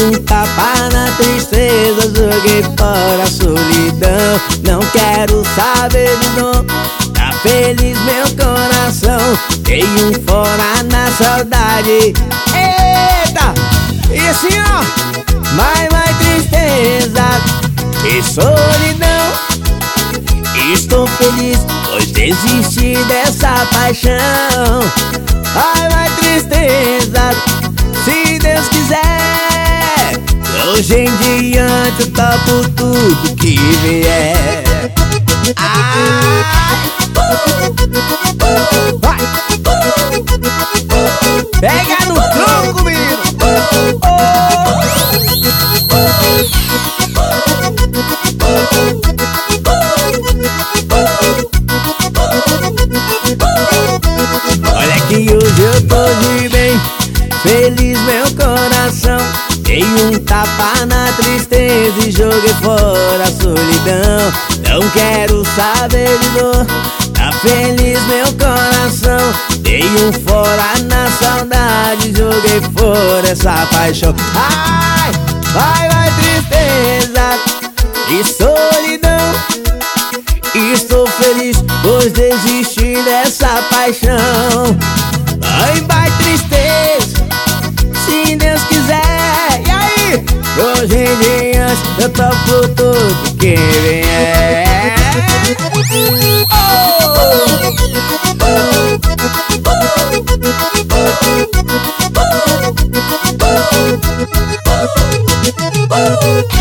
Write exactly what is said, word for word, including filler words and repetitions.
um tapa na tristeza, joguei fora a solidão. Não quero saber de novo, tá feliz meu coração. Dei um fora na saudade. Eita! E assim ó, vai, vai tristeza e solidão. Estou feliz, pois desisti dessa paixão. Ai, vai tristeza, se Deus quiser, hoje em diante eu topo tudo que vier. Ai, vai, pega no tronco, menino. Olha que hoje eu tô de bem, feliz meu coração. Dei um tapa na tristeza e joguei fora a solidão. Não quero saber de dor, tá feliz meu coração. Dei um fora na saudade, joguei fora essa paixão. Ai, vai, vai tristeza e solidão. Estou feliz, pois desisti dessa paixão. Ai, vai tristeza, se Deus quiser. E aí, hoje em diante eu topo tudo que vier. Oh!